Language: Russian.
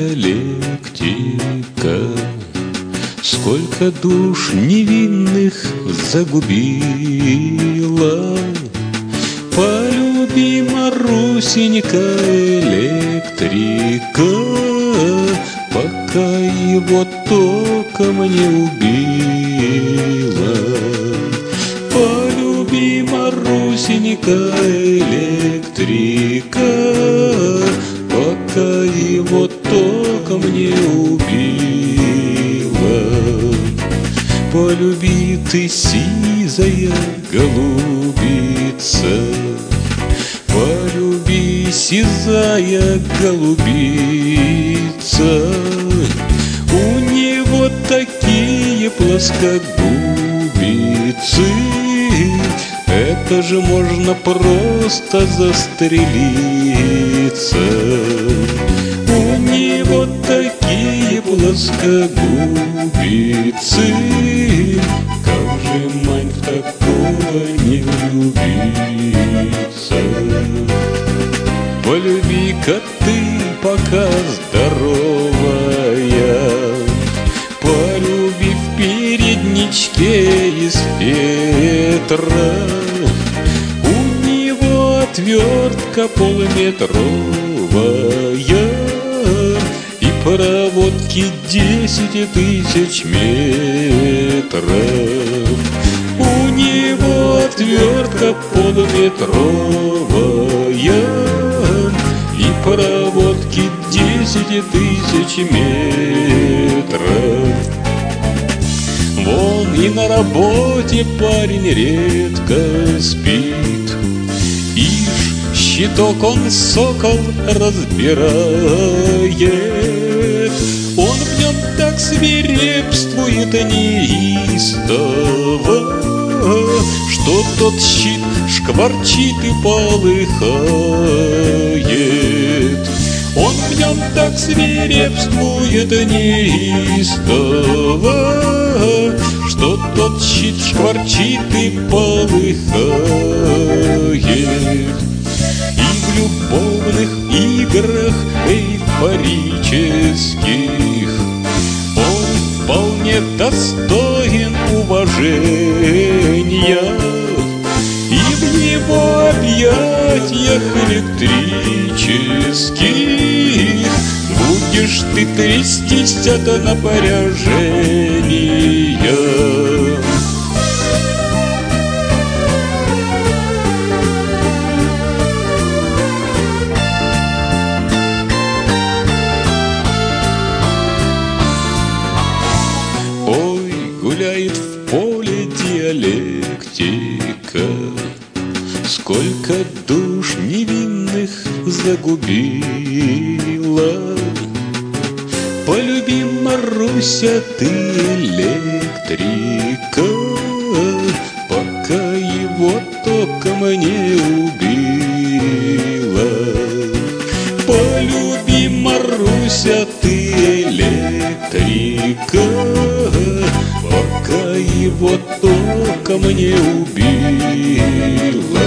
диалектика. Сколько душ невинных загубила. Полюби, Марусенька, электрика, пока его током не убила. Полюби, Марусенька, электрика, пока его током не убила. Полюби ты, сизая голубица, полюби, сизая голубица. У него такие плоскогубицы, это же можно просто застрелиться. У него такие плоскогубицы, как же, мань, в такого не влюбиться? Полюби-ка ты, пока здоровая, полюби в передничке из фетра. У него отвертка полуметровая и проводки 10 тысяч метров. У него отвертка полуметровая и проводки 10 тысяч метров. Вон и на работе парень редко спит. Ишь, щиток он, сокол, разбирает. Он в нем так свирепствует неистово, что тот щит шкварчит и полыхает. Он в нем так свирепствует неистово, что тот щит шкварчит и полыхает. И в любовных играх эйфорических он вполне достоин уважения. И в его объятиях электрических будешь ты трястись от напряжения. Ой, гуляет в поле диалектика, сколько душ невинных загубила. Полюби, Маруся, ты электрика, пока его током не убила. Полюби, Маруся, ты электрика, пока его током не убила.